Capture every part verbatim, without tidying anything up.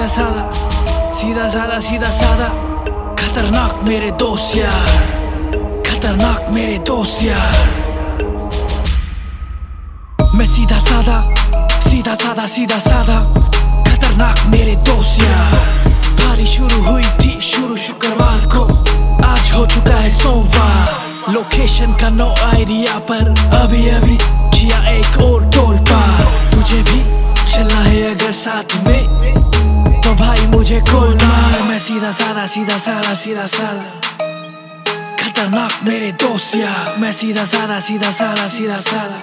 सीधा सादा, सीधा सादा सीधा सादा। खतरनाक मेरे दोस्त यार, खतरनाक मेरे दोस्त यार। मैं सीधा सादा, सीधा सादा सीधा सादा। खतरनाक मेरे दोस्त यार। पारी शुरू हुई थी शुरू शुक्रवार को, आज हो चुका है सोमवार। लोकेशन का नो आइडिया पर अभी अभी किया एक और टोल पार। तुझे भी चलना है अगर साथ में तो भाई मुझे कॉल मार। मैं सीधा सादा सीधा सादा सीधा सादा। खतरनाक मेरे दोस्त यार। मैं सीधा सादा सीधा सादा सीधा सादा।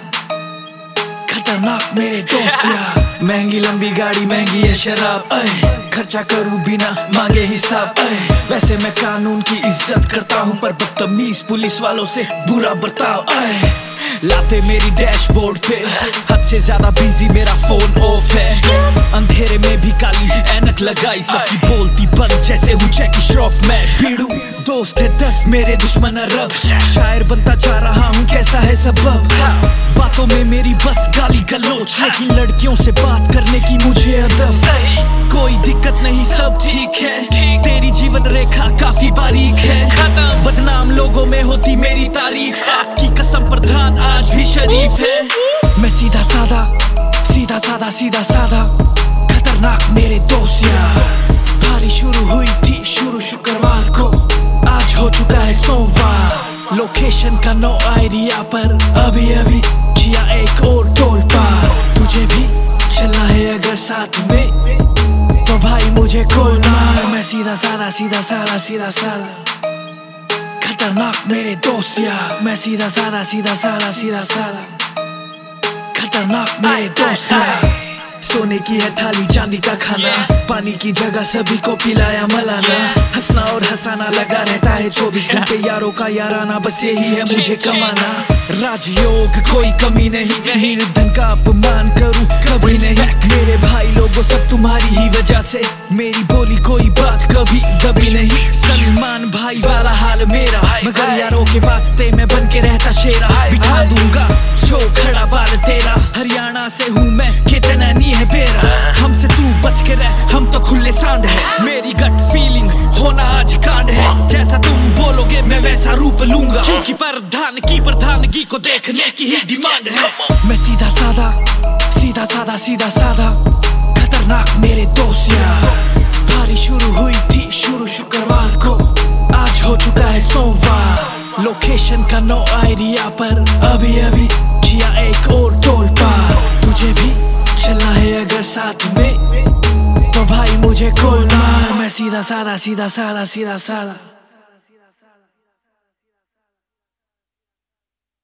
खतरनाक मेरे दोस्त यार। महंगी लंबी गाड़ी महंगी है शराब, ऐ खर्चा करूं बिना मांगे हिसाब। ऐ वैसे मैं कानून की इज्जत करता हूं पर बदतमीज पुलिस वालों से बुरा बर्ताव। ऐ लाते मेरी डैशबोर्ड पे, हद से ज्यादा बिजी मेरा फोन ऑफ है। अंधेरे में भी काली ऐनक लगाई, सबकी बोलती बंद जैसे हूँ जैकी श्रॉफ। मैं भीड़ू दोस्त है दस मेरे दुश्मन रब। शायर बनता जा रहा हूँ कैसा है सबब। बातों में मेरी बस गाली गलोच, लेकिन लड़कियों से बात करने की मुझे अदब। कोई दिक्कत नहीं सब ठीक है, तेरी जीवन रेखा काफी बारीक है। बदनाम लोगों में होती मेरी तारीफ, आपकी कसम प्रधान आज भी शरीफ है। मैं सीधा सादा, सीधा सादा सीधा सादा। खतरनाक मेरे दोस्त यार। पारी शुरू हुई थी शुरू शुक्रवार को, आज हो चुका है सोमवार। लोकेशन का नो आइडिया पर अभी अभी किया एक और टोल पार। तुझे भी चलना है अगर साथ में तो भाई मुझे कॉल मार। मैं सीधा सादा सीधा सादा सीधा सादा। खतरनाक मेरे दोस्त यार। मैं सीधा सादा सीधा सादा सीधा सादा। खतरनाक मेरे दोस्त यार। सोने की है थाली चांदी का खाना, पानी की जगह सभी को पिलाया मलाना। हंसना और हंसाना लगा रहता है चौबीस घंटे, यारों का याराना बस यही है मुझे कमाना। राजयोग कोई कमी नहीं, निर्धन का अपमान करूं कभी नहीं। मेरे भाई लोगों सब तुम्हारी ही वजह से, मेरी बोली कोई बात कभी दबी नहीं। सलमान भाई वाला हाल मेरा, मगर यारों के वास्ते मैं बन के रहता शेरा। बिठा दूंगा जो खड़ा बाल तेरा, हरियाणा से हूँ मैं कितना नहीं है बेरा। हमसे तू बच के रह, हम तो खुले सांड है। मेरी गट फीलिंग होना आज कांड है, जैसा तुम बोलोगे मैं वैसा रूप लूंगा। क्योंकि प्रधान की प्रधानगी को देखने की ही डिमांड है। मैं सीधा सादा, सीधा सादा सीधा सादा। खतरनाक मेरे दोस्त यार। पारी शुरू हुई थी शुरू शुक्रवार को, आज हो चुका है सोमवार। लोकेशन का नो आइडिया पर अभी अभी किया एक और टोल पार। तुझे भी चलना है अगर साथ में तो भाई मुझे कॉल मार। मैं सीधा सादा सीधा सादा सीधा सादा।